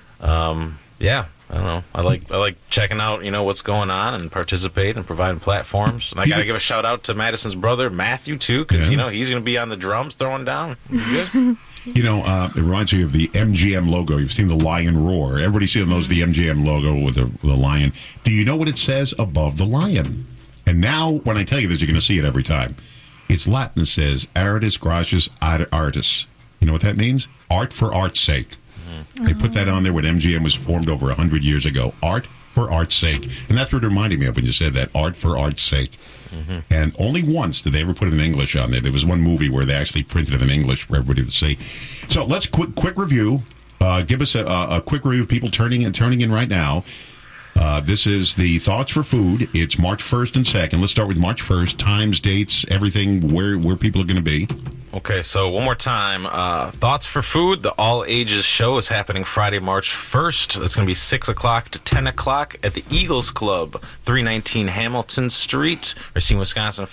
yeah, I don't know. I like checking out, what's going on and participate and providing platforms. And I got to give a shout out to Madison's brother, Matthew, too, because, he's going to be on the drums throwing down. Good. It reminds me of the MGM logo. You've seen the lion roar. Everybody knows the MGM logo with the lion. Do you know what it says above the lion? And now, when I tell you this, you're going to see it every time. It's Latin. It says, Artis gratias ad artis. You know what that means? Art for art's sake. Mm-hmm. They put that on there when MGM was formed over 100 years ago. Art for art's sake. And that's what it reminded me of when you said that. Art for art's sake. Mm-hmm. And only once did they ever put it in English on there. There was one movie where they actually printed it in English for everybody to see. So let's quick review. Give us a quick review of people turning in right now. This is the Thoughts for Food. It's March 1st and 2nd. Let's start with March 1st. Times, dates, everything, where people are going to be. Okay, so one more time. Thoughts for Food, the All Ages show is happening Friday, March 1st. That's going to be 6 o'clock to 10 o'clock at the Eagles Club, 319 Hamilton Street, Racine, Wisconsin,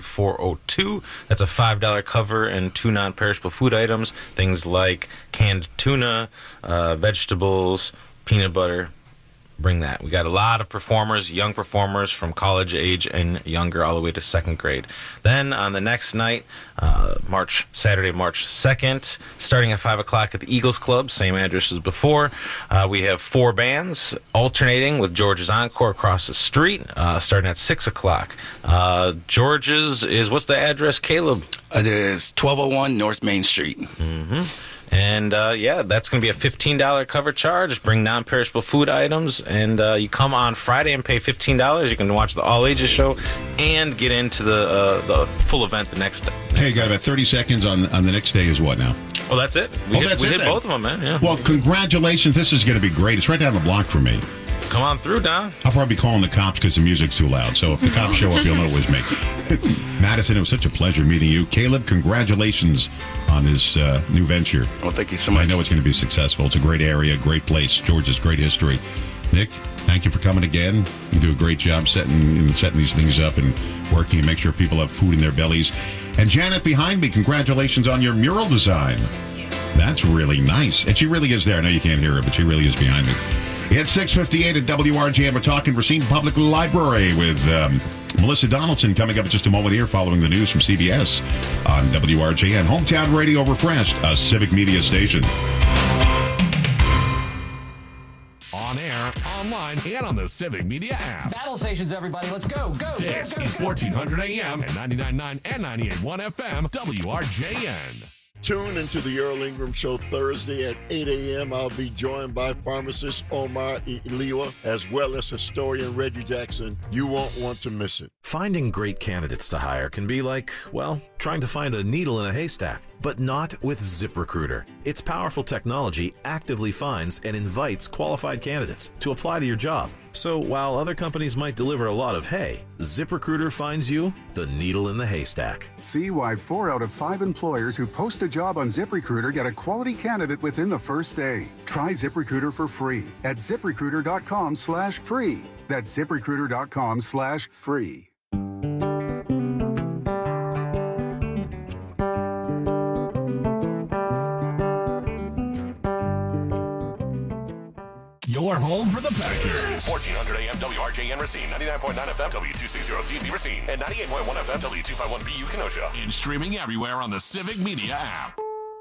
53402. That's a $5 cover and 2 non-perishable food items, things like canned tuna, vegetables, peanut butter. Bring that. We got a lot of performers, young performers from college age and younger, all the way to 2nd grade. Then on the next night, Saturday, March 2nd, starting at 5 o'clock at the Eagles Club, same address as before. We have 4 bands alternating with George's Encore across the street, starting at 6 o'clock. George's is, what's the address, Caleb? It is 1201 North Main Street. Mm-hmm. And, that's going to be a $15 cover charge. Bring non-perishable food items. And you come on Friday and pay $15. You can watch the All Ages show and get into the full event the next day. Hey, you got about 30 seconds on the next day is what now? Well, that's it. We hit both of them, man. Yeah. Well, congratulations. This is going to be great. It's right down the block for me. Come on through, Don. I'll probably be calling the cops because the music's too loud. So if the cops show up, you'll know it was me. Madison, it was such a pleasure meeting you. Caleb, congratulations on this new venture. Well, thank you so much. I know it's going to be successful. It's a great area, great place. Georgia's great history. Nick, thank you for coming again. You do a great job setting these things up and working and make sure people have food in their bellies. And Janet behind me, congratulations on your mural design. That's really nice. And she really is there. I know you can't hear her, but she really is behind me. It's 6:58 at WRJN. We're talking Racine Public Library with Melissa Donaldson coming up in just a moment here following the news from CBS on WRJN. Hometown Radio Refreshed, a civic media station. On air, online, and on the Civic Media app. Battle stations, everybody. Let's go. This is 1400 AM and 99.9 and 98.1 FM, WRJN. Tune into the Earl Ingram Show Thursday at 8 a.m. I'll be joined by pharmacist Omar Iliwa as well as historian Reggie Jackson. You won't want to miss it. Finding great candidates to hire can be like, well, trying to find a needle in a haystack, but not with ZipRecruiter. Its powerful technology actively finds and invites qualified candidates to apply to your job. So while other companies might deliver a lot of hay, ZipRecruiter finds you the needle in the haystack. See why 4 out of 5 employers who post a job on ZipRecruiter get a quality candidate within the first day. Try ZipRecruiter for free at ZipRecruiter.com/free. That's ZipRecruiter.com/free. Your home for the Packers. 1400 AM WRJN Racine, 99.9 FM W260CV Racine, and 98.1 FM W251BU Kenosha. And streaming everywhere on the Civic Media app.